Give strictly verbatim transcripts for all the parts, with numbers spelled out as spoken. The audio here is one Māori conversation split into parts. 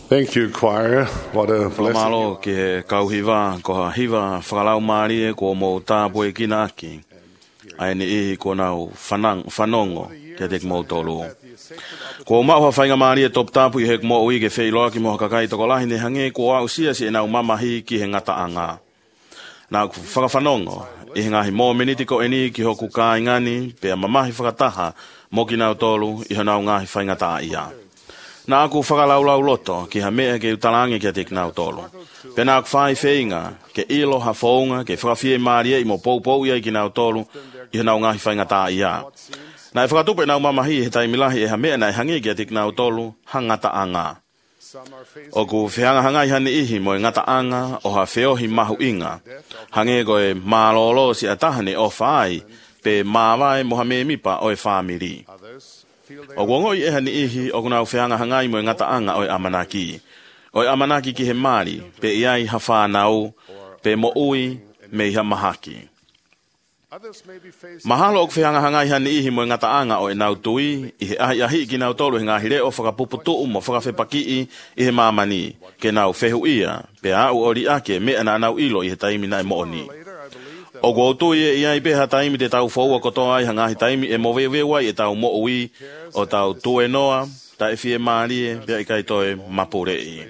Thank you, choir. What a blessing. Malo ke kauhiva ko hiva whakalau maari ko mo tāpue kina aki. Ai ni ihi ko nau whanang, whanongo ke te mo tolu. Ko maua whainga maari e top tāpui hek mo ui ke wheiloa ki moha kakai toko lahi ne hange ko au sia si e nau mamahi ki he ngata anga. Nā whakawhanongo, i he ngahi mō miniti ko eni ki hoku ka ingani pe mamahi whakataha mo ki nau tolu i hanau ngahi whainga tā ia. Nā aku whakalaulau loto ki ha mea ke utalangi ki a te knau tolu. Pena aku whai wheinga ke ilo ha whaunga ke whakawhie maria i mo poupou ia i ki nau tolu i hanau ngahi whainga tā ia. Nā e whakatupe nau mamahi he taimilahi e ha mea nai hangi ki a te knau tolu hangata anga. O ku whianga hangai hani ihi mo e ngata anga o ha whiohi mahu inga. Hange koe mālolo si atahane o whai pe māwai moha me mipa o e whamiri. O kuongoi e hani ihi o kunau whianga hangai mo e ngata anga o e amanaki. O e amanaki ki he mari pe iai ha whanau pe mo ui me iha mahaki. Mahalo o whianga hangai hani ihi mo e ngata anga o e nau tui i he ahi ahi ki nau tolu he ngahi reo whakapuputu mo whakawhepaki i he mamani ke nau whehu ia pe au ori ake me ana nau ilo i he taimi nai mooni. O go tui e iai peha taimi te tau whaua kotoa i hangahi taimi e mo wewewai e tau mo ui o tau tue noa ta e fie maarie pia i kai toe mapurei.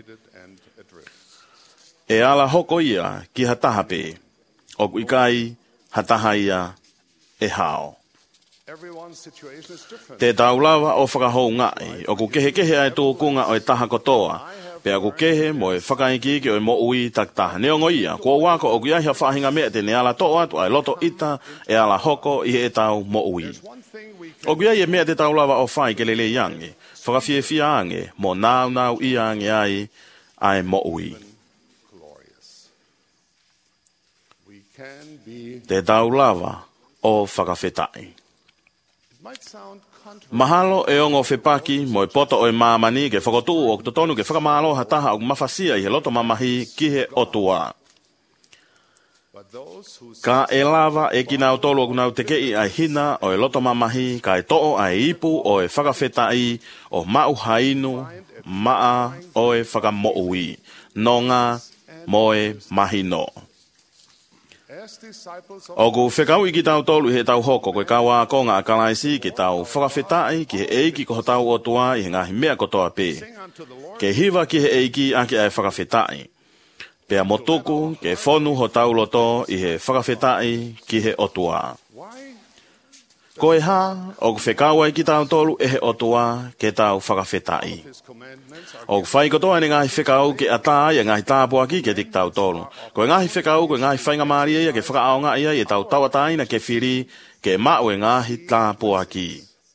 E ala hoko ia ki hatahape o ku ikai hataha ia e hao. Te tau lava o whakahou ngai, o ku kehe kehe ai tō kunga o e taha kotoa, pe a ku kehe mo e whakaiki ki o e mo ui taktaha. Neongo ia, kua wako o ku iahia whahinga mea te ne ala tō atu ai loto ita e ala hoko i e tau mo ui. O ku iahia mea te tau lava o whai ke lele iange, whakawhie fia ange, mo nau nau i ange ai ai mo ui. Te tau lava o whakawhetai. Mahalo e ongo whepaki mo e poto o e mamani ke whakotu o totonu ke whakamalo hataha o mawhasia i he loto mamahi ki he otua. Ka e lava e ki nau tolu o kunau teke i ai hina o e loto mamahi ka e to'o ai ipu o e whakawhetai o mau hainu maa o e whakamoui nonga mo e mahino. O ku whekau i ki tau tolu he tau hoko koe kawa konga a kalaisi ki tau whakawhetai ki he eiki ko tau o tua i he ngahi mea kotoa pe. Ke hiva ki he eiki a ki ai whakawhetai. Pea motuku ke whonu ho tau loto i he whakawhetai ki he otua. Koe ha, o ku whekau ai ki tau tolu e he otua ke tau whakawhetai. O ku whai kotoa ni ngahi whekau ke atai e ngahi tāpua ki ke tik tau tolu. Koe ngahi whekau koe ngahi whainga maari ia ke whakaao ngā ia e tau tawatai na ke whiri ke mau e ngahi tāpua ki.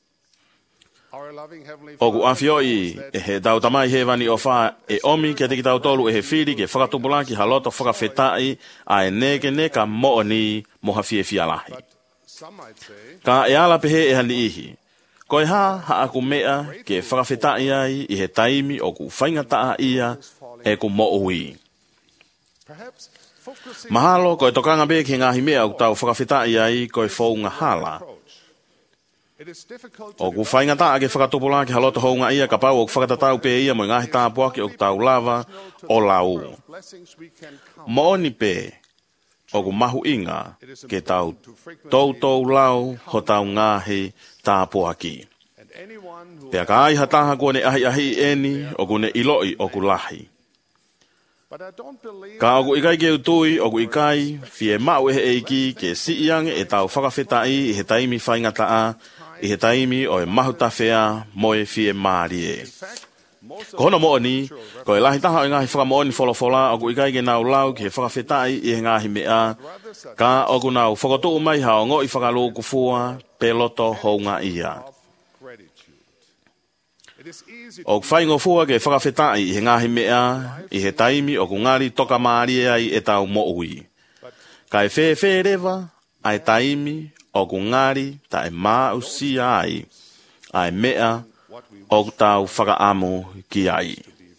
O ku awhioi e he tau tamai he wani o wha e omi ke tik tau tolu e he whiri ke whakatupula ki haloto whakawhetai a e neke neka mooni moha fie fialahi. Ka e ala pehe e hani ihi. Koe ha, ha aku mea ke whakawhetai ai i he taimi o ku whaingataa ia e ku mo'ui. Mahalo, koe tokanga be ki ngahi mea o tau whakawhetai ai koe whaunga hala. O ku whaingataa ke whakatupula ki haloto hounga ia ka pau o ku whakatatau pe ia mo ngahi tāpua ki o tau lava o lau. Mooni pe o ku mahu inga ke tau tau tau lau ho tau ngahi tāpua ki. Pea ka ai hataha kua ne ahi ahi eni o ku ne iloi o ku lahi. Ka o ku ikai ke utui o ku ikai fie mau e he eiki ke si iange e tau whakawhetai i he taimi whaingataa i he taimi o e mahu tawhea mo e fie maarie. Ko hono mooni, ko e lahi taha o ngahi whakamooni wholofola o ku ikai ke nau lau ki he whakawhetai i he ngahi mea ka o ku nau whakotu mai hao ngo i whakalo ku fua peloto hounga ia. O ku whaingo fua ke whakawhetai i he ngahi mea i he taimi o ku ngari toka maari ai e tau mo'ui. Ka e whee whee rewa ai taimi o ku ngari ta e maa usia ai ai mea o tau whakaamu ki ai.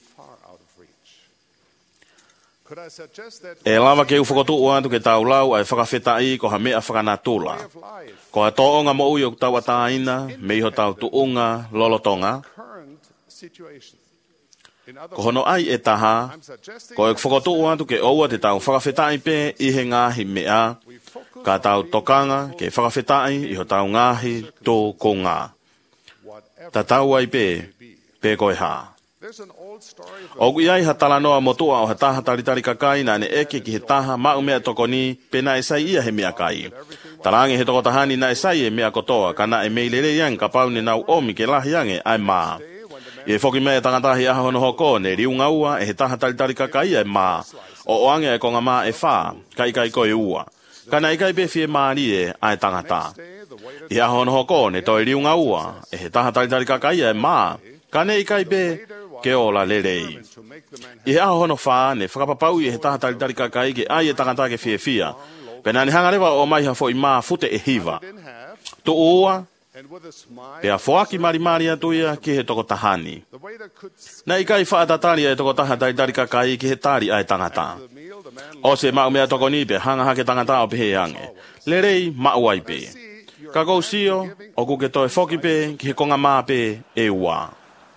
E lava ke u whakotu atu ke tau lau ai whakawhetai ko ha mea whakanatula. Ko a toonga mo ui o tau ataina, me iho tau tuunga lolotonga. Ko hono ai e taha, ko e whakatoa atu ke oua te tau whakawhetai pe i he ngāhi mea, ka tau tokanga ke whakawhetai i ho tau ngāhi tō ko ngā. Ta tau ai pe, pe koe hā. O kui ai ha tala noa motua o ha taha taritari kakai na ne eke ki he taha mau mea tokoni pe na e sai ia he mea kai. Tarange he toko tahani na e sai e mea kotoa ka na e meilere yang ka paune nau omi ke lahi yange ai maa. I e whoki mea tangatahi aha hono hoko ne riunga ua e he taha taritari kakai e maa. O oange e konga maa e wha, kai kai koe ua. Ka na i kai pe fie maa rie ai tangata. I aha hono hoko ne toi riunga ua e he taha taritari kakai e maa. Ka ne i kai pe ke ola lerei. I he aha hono wha ne whakapapau i he taha taritari kakai ke ai e tangata ke fie fia. Pena ni hangarewa o mai ha fo i maa fute e hiva. To oa, pea foaki marimari atuia ki he toko tahani. Na i kai whaatatari e toko taha taritari kakai ki he tari ai tangata. O se mau mea toko ni pe hanga hake tangata o pehe ange. Lerei mau ai pe. Ka kou sio, o kuke toe foki pe ki he konga maa pe e ua.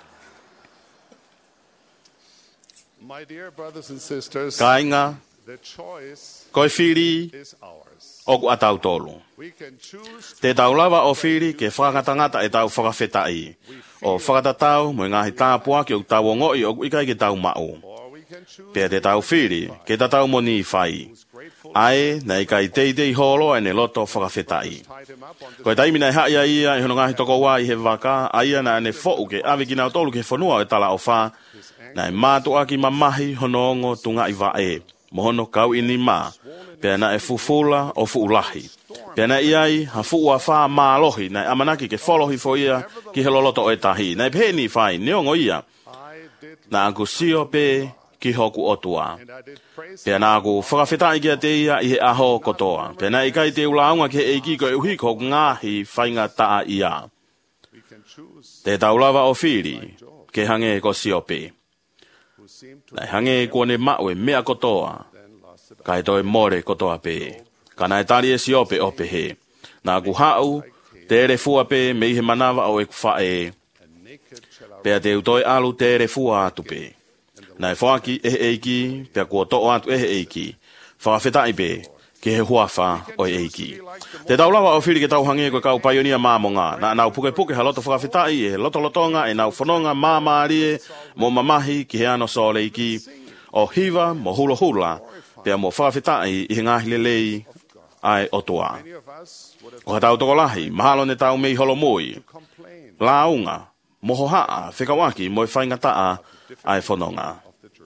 Ka inga, koe whiri, oku atau tolu. Te tau lava o whiri ke whakatangata e tau whakawhetai. O whakatatau mo ngahi tāpua ki o tau o ngoi o ikai ke tau mau. Pea te tau whiri ke ta tau moni whai. Ai, na ikai teitei holo e ne loto whakawhetai. Koe taimina e haia ia e hono ngahi toko wā i he waka, aia na ne fōu ke awe kina o tolu ke whanua e tala o whā, na e mātua ki mamahi hono ongo tunga i wa e. Mohono kau ini mā, pea na e fufula o fuulahi. Pea na iai ha fuua wha mālohi, na e amanaki ke wholohi fo ia ki he loloto o e tahi. Na e pēni whai, neongo ia. Na anku sio pe ki hoku otua. Pea na aku whakawhetai kia te ia i he aho kotoa. Pea na ikai te ulaunga ke eiki ko e uhi ko ngāhi whainga taa ia. Te taulawa o whiri, ke hange ko sio pe. Na hange kua ne maue mea kotoa, ka e toi more kotoa pe. Ka na e tari e siope o pe he. Na ku hau, te ere fua pe me ihe manawa o e kufa e. Pea te utoi alu te ere fua atu pe. Na e whaki e eiki, pea kua to'o atu e eiki. Whakawhetai pe, ke he huafa o e eiki. Te taulawa o whiri ke tau hange koe kau paionia māmonga. Na nau puke puke ha loto whakawhetai e loto lotonga e nau whanonga māmārie mo mamahi ki he ano soleiki. O hiva mo hula hula, pea mo whakawhetai i he ngahi lelei ai otua. O ha tau toko lahi, mahalo ne tau mei holo mui. Launga, moho haa, whikawaki mo e whaingataa ai whanonga.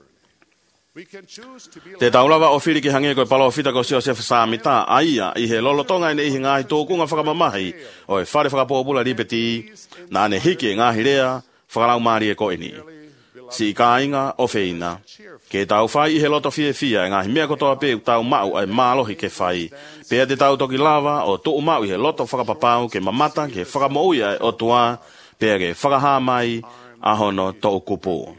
Te taulawa o whiri ki hange koe palo whita ko sio se whasamita aia i he lolotonga ine i he ngahi tōkunga whakamamahi o e whare whakapōpula ripeti na ane hiki e ngahi rea whakalau maari e koini. Si i kāinga o whina. Ke tau whai i he loto fie fia e ngahi mea kotoa pe tau mau ai mālohi ke whai. Pea te tau toki lava o tuu mau i he loto whakapapau ke mamata ke whakamouia e o tua pea ke whakahamai ahono tō kupu.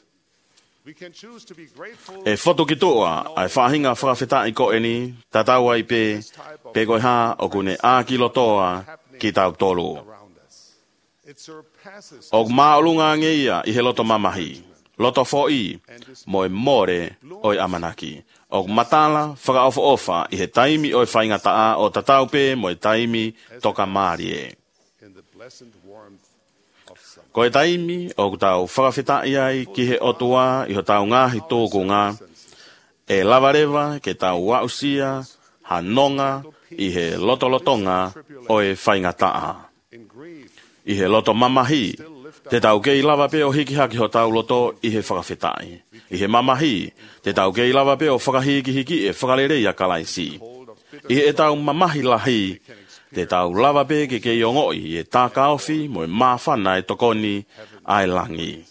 E whoto ki toa, ai whahinga whakawhetai ko eni, tatau ai pe, pe koe hā o kune āki lotoa ki tau tolu. O maolunga ngeia i he loto mamahi, loto fo'i, mo e more o e amanaki. O matala whakaofa ofa i he taimi o e whainga taa o tatau pe mo e taimi toka maarie. Ko e taimi o tau whakawhetai ai ki he otua i ho tau ngahi tōku ngā, e lavarewa ke tau wausia, hanonga i he lotolotonga o e whaingataa. I he loto mamahi, te tau kei lava pe o hiki haki ho tau loto i he whakawhetai. I he mamahi, te tau kei lava pe o whakahiki hiki e whakarerei a kalaisi. I he tau mamahi lahi, te tau lava pe ke kei ongoi e tā kaofi mo e māwhana e tokoni ai langi.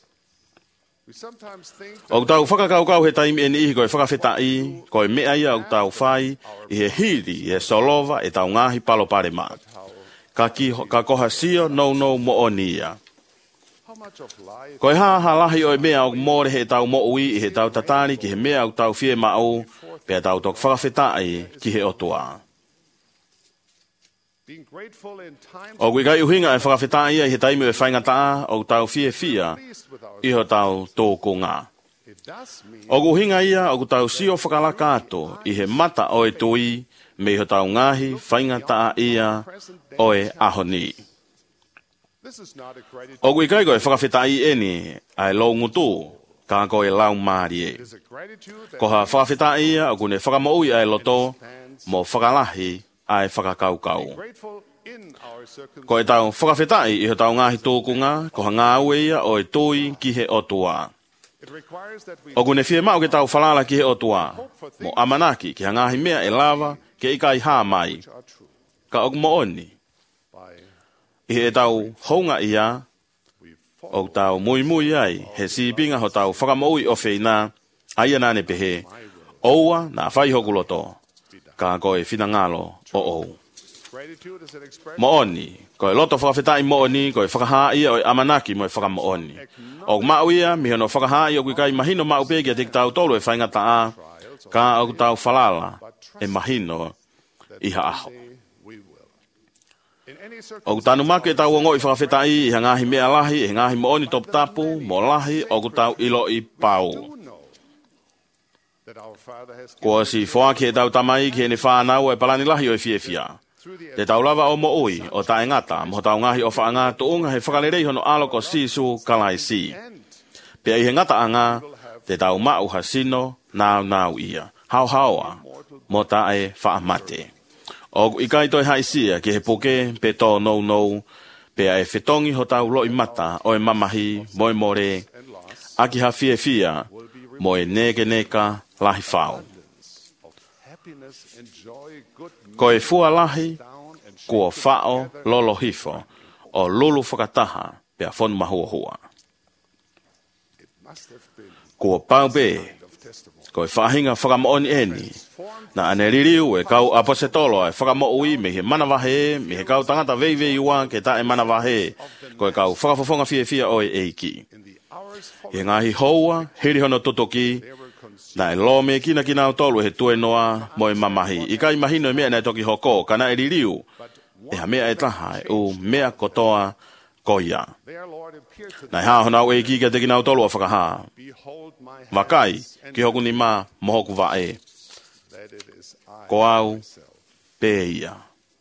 O tau whakakaukau he taimi e ni ihi koe whakawhetai, koe mea ia o tau whai, i he hiri, i he solova e tau ngahi palo parema. Ka, ki, ka koha sio no no mo o nia. Koe haa ha lahi o e mea o more he tau mo ui i he tau tatari ki he mea o tau fie mao, pea tau tok whakawhetai ki he otua. O kui kai uhinga e whakawhita ia i he taimi e whaingataa o tau fie fia i ho tau tōko ngā. O uhinga ia o tau sio whakalaka ato i he mata o e tui me i ho tau ngahi whaingataa ia o e ahoni. O kui kai koe whakawhita i eni ai lo ngutu ka koe lau maari e. Ko ha whakawhita ia o kune whakamoui ai loto mo whakalahi ai whakakaukau. Ko e tau whakawhetai i ho tau ngahi tōkunga, ko ha ngā ue ia o e tui ki he otua. O kune fie mau ke tau whalala ki he otua, mo amanaki ki ha ngahi mea e lava ke ikai hā mai. Ka ok mo oni. I he tau honga ia, o tau mui mui ai, he sipinga ho tau whakamoui o whina, aia nane pehe, oua na whai hokuloto, ka koe whina ngalo o ou. Mo oni, koe loto whakawhetai mo oni, koe whakahaa ia o amanaki mo e whakamo oni. O mau ia, mi hono whakahaa ia o kui kai mahino mau pegi a te tau tolu e whaingata a, ka o tau whalala e mahino i ha aho. O tanu make tau ongo i whakawhetai i ha ngahi mea lahi, e ngahi mo oni top tapu, mo lahi o tau ilo i pau. Ko si whaake e tau tamai ki ene whanau e palani lahi o e fie fia. Te tau lava o mo ui o ta engata, mo tau ngahi o whaanga tuunga he whakarerei hono aloko sisu kalai si. Pea i he ngata anga, te tau mau hasino, nau nau ia. Hau haua, mo ta e whaamate. O i kai toi haisia ki he poke, pe tō nou nou, pea e whetongi ho tau loi mata o e mamahi, mo e more, aki ha fie fia, mo e nege neka lahi whau. Ko e fua lahi, kua whao lolo hifo, o lulu whakataha, pea whonu mahua hua. Kua pau be, ko e whahinga whakamooni eni, na ane ririu e kau aposetolo e whakamoui me he manavahe, me he kau tangata veivei ua ke ta e manavahe, ko e kau whakafofonga fie fia o e eiki. He ngahi houa, hiri hono totoki, na e lo me kina kina o tolu he tue noa mo e mamahi. I kai mahino e mea nei toki hoko, kana e ririu, e ha mea e taha e u mea kotoa koia. Na e haa hona o e kika te kina o tolu a whakaha. Wakai, ki hoku ni ma mohoku wa e. Ko au, pe ia.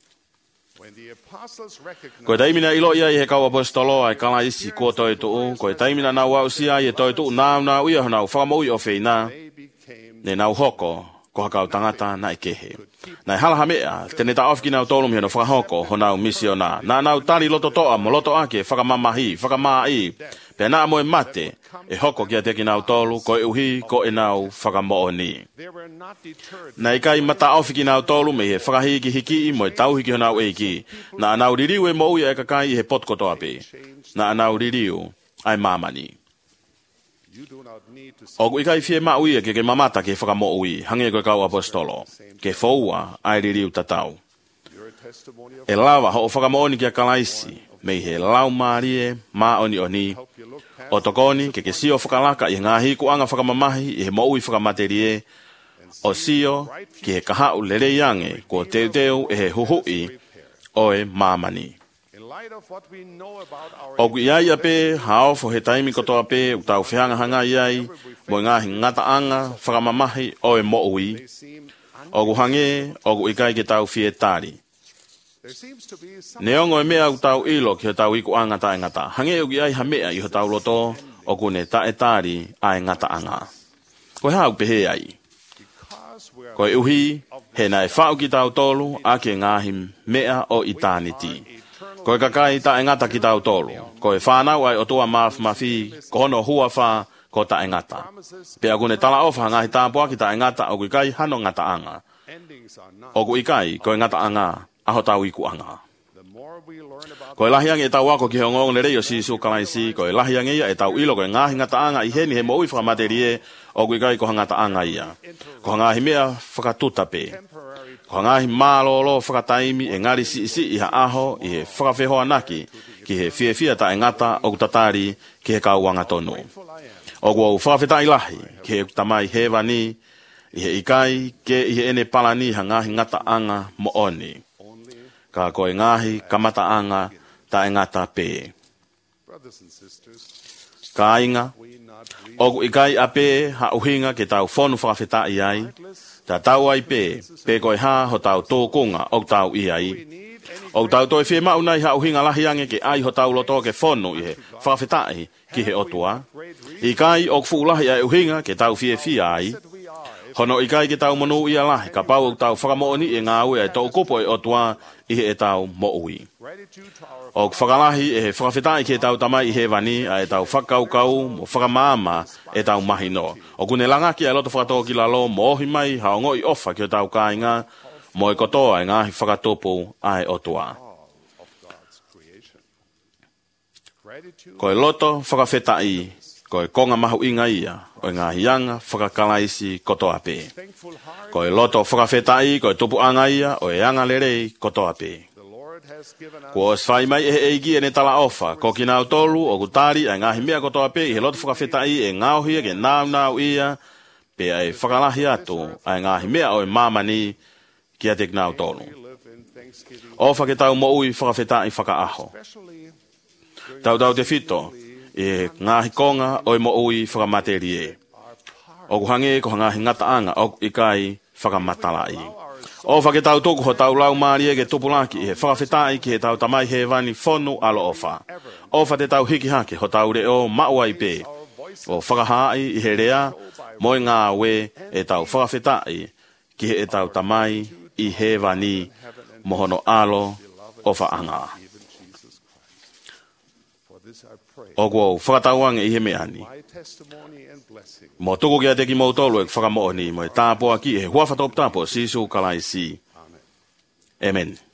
Ko e taimina ilo ia i he kau apostolo ai kala isi ko toi tuu, ko e taimina nau au sia i e toi tuu nau nau ia honau whakamoui o whina, ne nau hoko, ko hakau tangata na i kehe. Na e halaha mea, tene ta ofki nau tolumi hano whakahoko honau misiona, na nau tari loto toa mo loto ake whakamamahi, whakamai, pe na mo e mate, e hoko kia teki nau tolu, ko e uhi, ko e nau whakamooni. Na i kai mata ofiki nau tolu me he whakahiki hiki mo e tauhiki honau eiki, na nau ririu e mo uia e kakai i he potkoto ape, na nau ririu ai mamani. O i kai fie maui e ke ke mamata ke whakamoui, hange koe kau apostolo, ke foua ai ririu tatau. E lava ho o whakamooni kia kalaisi, me he lau maarie, maa oni oni, o tokoni ke ke sio whakalaka i ngahi kuanga whakamamahi i he moui whakamaterie, o sio ki he kahau lere iange ko teu teu e he huhui o e mamani. O kui iai ape, hao fo he taimi kotoa pe, u tau whianga hanga iai, mo ngahi ngata anga, whakamamahi o e moui, o ku hange, o ku ikai ke tau fie tari. Neongo e mea u tau ilo ki he tau iku anga ta e ngata. Hange uki ai ha mea i ho tau loto o kune ta e tari a e ngata anga. Ko he hau pehe ai. Ko e uhi, he na e whau ki tau tolu a ke ngahi mea o eternity. Ko e kakai ta e ngata ki tau tolu. Ko e whanau ai o tua maaf mafi, ko hono hua wha ko ta e ngata. Pea kune tala ofa ngahi tāpua ki ta e ngata o ku ikai hano ngata anga. O ku ikai ko e ngata anga aho tau iku anga. Ko e lahiange e tau ako ki he ongong le reo si su kalaisi, ko e lahiange ia e tau ilo ko e ngahi ngata anga i heni he mo ui whakamaterie o ku ikai ko hangata anga ia. Ko hangahi mea whakatutape. Ko hangahi mālolo whakataimi e ngari si isi i ha aho i he whakawhehoa naki ki he fie fia ta e ngata o kutatari ki he kauanga tonu. O ku au whakawhetai lahi ki he tamai hewani i he ikai ke i he ene palani hangahi ngata anga mo oni. ka koe ngahi kamataanga ta engata pe. Ka inga, ogu ikai ape ha uhinga ke tau whonu whakawheta i ai, ta tau ai pe, pe koe ha ho tau tōkonga o tau i ai. O tau toi whi maunai ha uhinga lahiange ke ai ho tau loto ke whonu i he whakawheta i ki he otua. Ikai ogu fuulahi ai uhinga ke tau fie fie ai. Hono ikai ke tau monu i alahi, ka pau o tau whakamooni e ngā ue ai tau kupo e otua i he e tau moui. O whakalahi e he whakawhetai ke tau tamai i he wani a e tau whakaukau mo whakamama e tau mahino. O kune langa ki a loto whakatoa ki lalo mo ohi mai haongo i ofa ki o tau kāinga mo e kotoa e ngāhi whakatopu a e otua. Ko e loto whakawhetai, ko e konga mahu inga ia, o e ngā hianga whakakalaisi kotoa pe. Ko e loto whakawhetai, ko e tupu anga ia, o e anga lerei kotoa pe. Ko o swai mai e eigi e ne tala ofa, ko ki nao tolu o kutari a ngāhi mea kotoa pe, i he loto whakawhetai e ngauhia ke nau nau ia, pe a e whakalahi atu, a ngāhi mea o e mamani ki a te nao tolu. Ofa ke tau mo ui whakawhetai whakaaho. Tau tau te fito, e ngahi konga o e mo ui whakamaterie. O kuhange ko ngahi ngataanga o ikai whakamatalai. O whake tau toku ho tau lau maari e ke tupulaki i he whakawhetai ki he tau tamai he vani whonu alo ofa. O whate tau hiki hake ho tau reo maua i pe. O whakahai i he rea mo i ngā we e tau whakawhetai ki he e tau tamai i he vani mohono alo o whaanga. O kua whakatauange i he meani. Mo tuku kia teki mou tolu e whakamooni mo e tāpoa ki e huawhatop tāpoa sisu kalaisi. Amen.